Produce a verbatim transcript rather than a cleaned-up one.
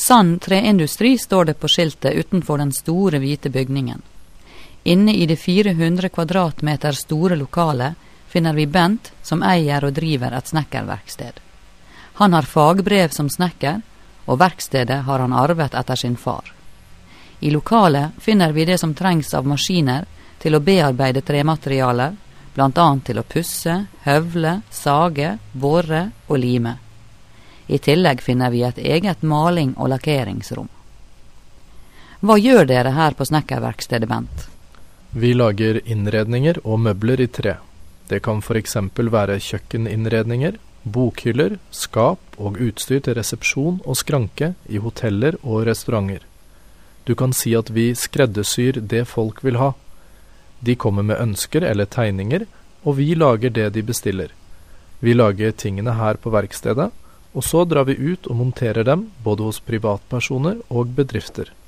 Sand treindustri står det på skiltet utenfor den store hvite bygningen. Inne i det fire hundre kvadratmeter store lokalet finner vi Bent som eier og driver et snekkerverksted. Han har fagbrev som snekker, og verkstedet har han arvet etter sin far. I lokalet finner vi det som trengs av maskiner til å bearbeide trematerialer, blant annet til å pusse, høvle, sage, borre og lime. I tillegg finner vi et eget maling- og lakkeringsrom. Hva gjør dere her på snekkerverkstedet, Bent? Vi lager innredninger og møbler i tre. Det kan for eksempel være kjøkkeninnredninger, bokhyller, skap og utstyr til resepsjon og skranke i hoteller og restauranter. Du kan si at vi skreddersyr det folk vil ha. De kommer med ønsker eller tegninger, og vi lager det de bestiller. Vi lager tingene her på verkstedet, og så drar vi ut og monterer dem både hos privatpersoner og bedrifter.